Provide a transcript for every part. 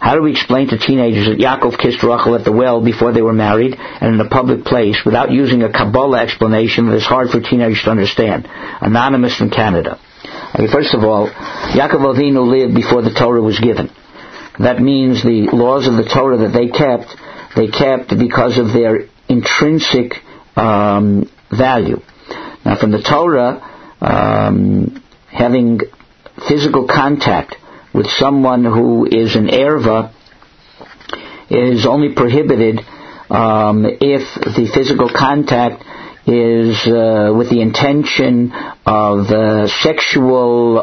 How do we explain to teenagers that Yaakov kissed Rachel at the well before they were married and in a public place without using a Kabbalah explanation that is hard for teenagers to understand? Anonymous from Canada. Okay, first of all, Yaakov Avinu lived before the Torah was given. That means the laws of the Torah that they kept because of their intrinsic value. Now, from the Torah, having physical contact with someone who is an erva is only prohibited if the physical contact is with the intention of sexual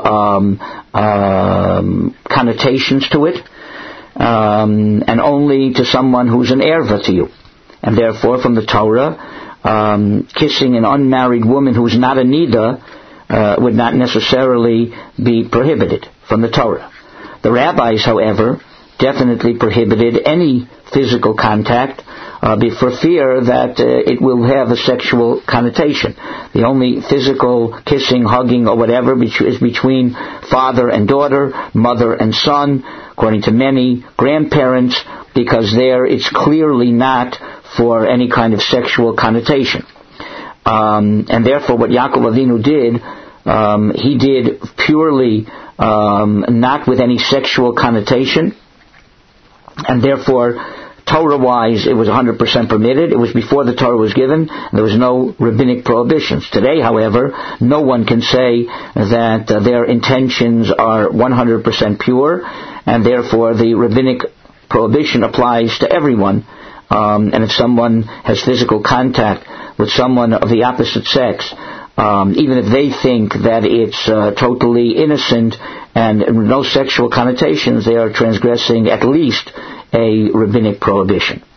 connotations to it, and only to someone who's an erva to you. And therefore, from the Torah, kissing an unmarried woman who's not a nida would not necessarily be prohibited from the Torah. The rabbis, however, definitely prohibited any physical contact for fear that it will have a sexual connotation. The only physical kissing, hugging, or whatever is between father and daughter, mother and son, according to many grandparents, because there it's clearly not for any kind of sexual connotation. And therefore what Yaakov Avinu did, he did purely not with any sexual connotation, and therefore Torah-wise it was 100% permitted. It was before the Torah was given. There was no rabbinic prohibitions. Today, however, no one can say that their intentions are 100% pure, and therefore the rabbinic prohibition applies to everyone. And if someone has physical contact with someone of the opposite sex, even if they think that it's totally innocent and no sexual connotations, they are transgressing at least a rabbinic prohibition.